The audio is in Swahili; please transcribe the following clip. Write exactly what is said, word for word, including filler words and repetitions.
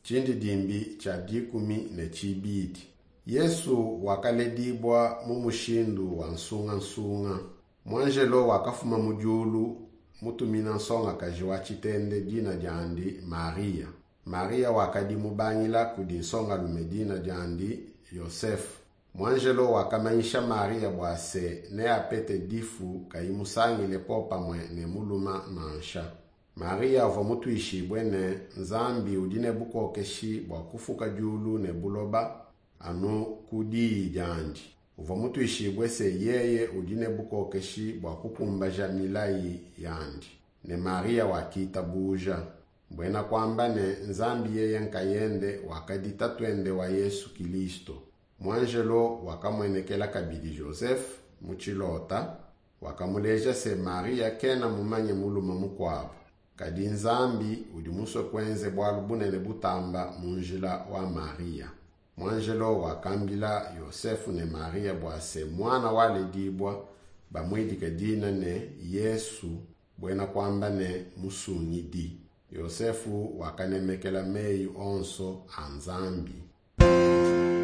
chindi dimbi cha dikumi ne chibidi. Yesu wakaledibwa mumushindu wa nsunga nsunga. Mwanjelo wakafuma mujulu mutumina nsonga kajiwa chitende dina jandi Maria. Maria wakadi mubangila kudi nsonga lumedina jandi Yosefu. Mwanjelo wakamaisha Maria bwase ne apete difu kaimusangile popa mwe ne muluma nansha. Maria vomutuishi bwene nzambi udine buko keshi bwa kufuka julu ne buloba anu kudi jandi. Vomutuishi bwese yeye udine buko keshi bwa kukumbaja milai yandi. Ne Maria wakita buja. Bwena kwamba ne nzambi yeye nkayende wakadita twende wa Yesu Kilisto. Mwanjelo wakamwenekela kabidi Joseph muchilota. Wakamuleja se Maria kena mumanye muluma mukwabo. Kadi nzambi udimuswe kwenze bwalubunene butamba munjila wa Maria. Mwanjelo wakambila Yosefu ne Maria bwase mwana wale dibwa bamwidike dina ne Yesu bwena kwamba ne musunyi di. Yosefu wakanemekela meyi onso anzambi.